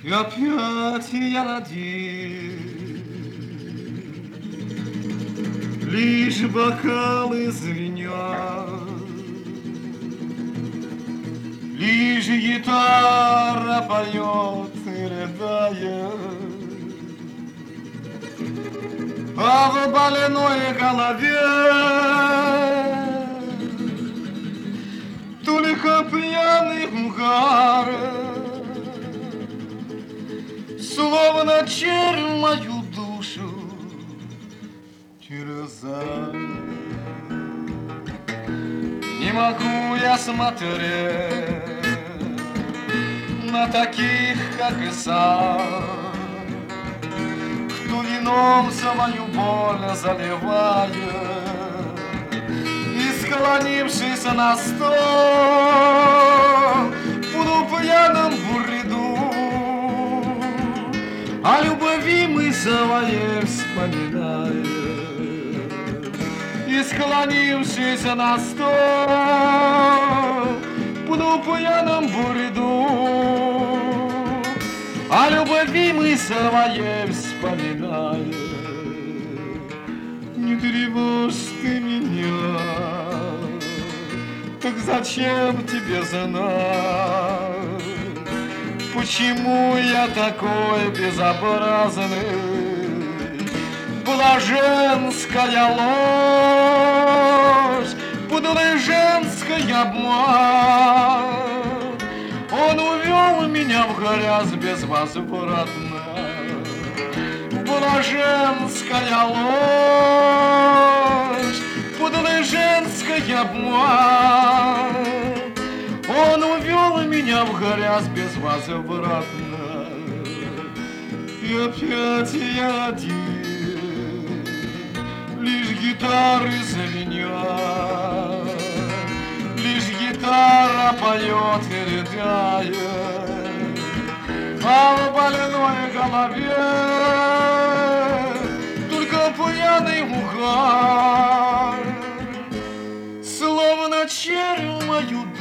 И опять я один, лишь бокалы звенят, лишь гитара поет и рыдает, а в больной голове только пьяный угар, словно червь мою душу терзает. Не могу я смотреть на таких, как и сам, кто вином свою боль заливает и, склонившись на стол, буду пьяным бреду о любви мы своей вспоминаем. И, склонившись на стол, буду пьяным бреду о любви мы своей вспоминаем. Не тревожь ты меня, так зачем тебе знать, почему я такой безобразный? Блаженская ложь, подлый женский обман, он увел меня в грязь безвозвратно. Блаженская ложь, подлый женский обман, он увел меня в грязь безвозвратно. И опять я один, лишь гитары звенят, лишь гитара поет и рыдает, а в больной голове только пьяный угар, словно червь мою